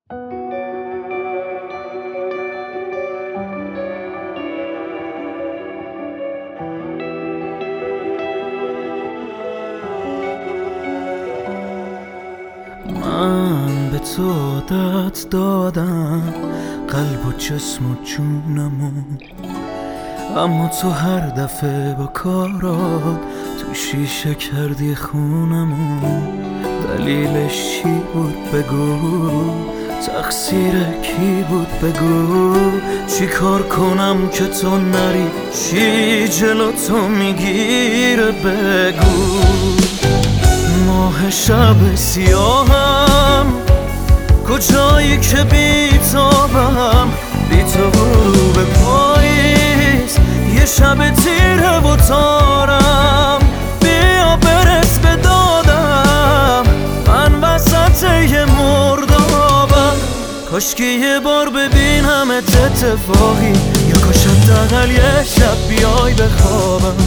من به تو عادت دادم قلب و جسم و جونمو، اما تو هر دفعه با کارات تو شیشه کردی خونمو. دلیلش چی بود بگو، تقصیر کی بود بگو، چی کار کنم که تو نری، چی جلو تو میگیره بگو. ماه شب سیاهم، کجایی که بیتابم، بی تو غروب پاییز، یه شب تیره و تارم. بیا برس به دادم، من وسط یه مردابم. کاشکی یه بار ببینمت اتفاقی، یا کاش حداقل یه شب بیای بخوابم.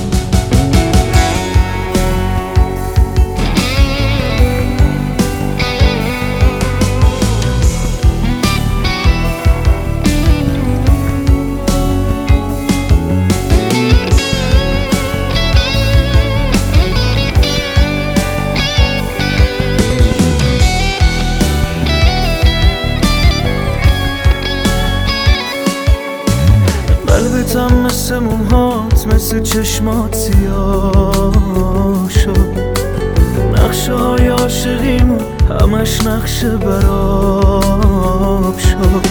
قلبتم مثل موهات، مثل چشمات سیاه شد. نقشه های عاشقیمون همش نقشه براب شد.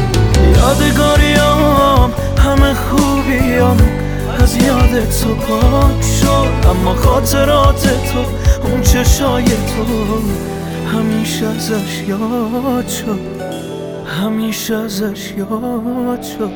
یادگاریام همه خوبیام از یاد تو پاک شد، اما خاطرات تو، اون چشای تو همیشه ازش یاد شد، همیشه ازش یاد شد.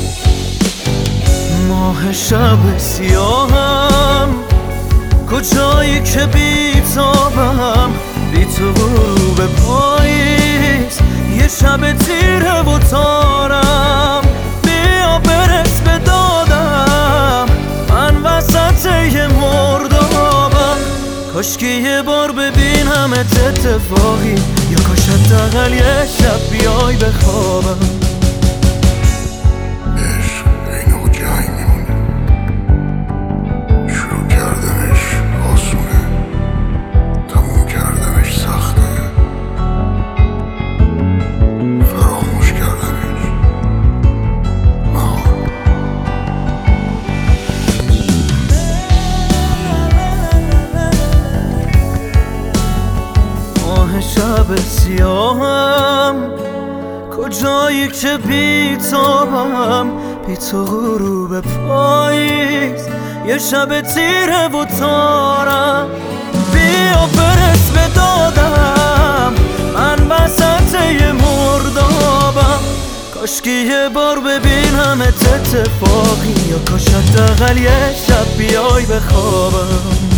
ماه شب سیاهم، کجایی که بیتابم، بی تو غروب پاییز، یه شب تیره و تارم. بیا برس به دادم، من وسط یه مردابم. کاشکی یه بار ببینمت اتفاقی، یا کاش حداقل یه شب بیای بخوابم. شب سیاهم، کجایی که بیتابم، بی تو غروب پاییز، یه شب تیره و تارم. بیا برس به دادم، من وسط یه مردابم. کاشکی یه بار ببینمت اتفاقی، یا کاش حداقل یه شب بیای بخوابم.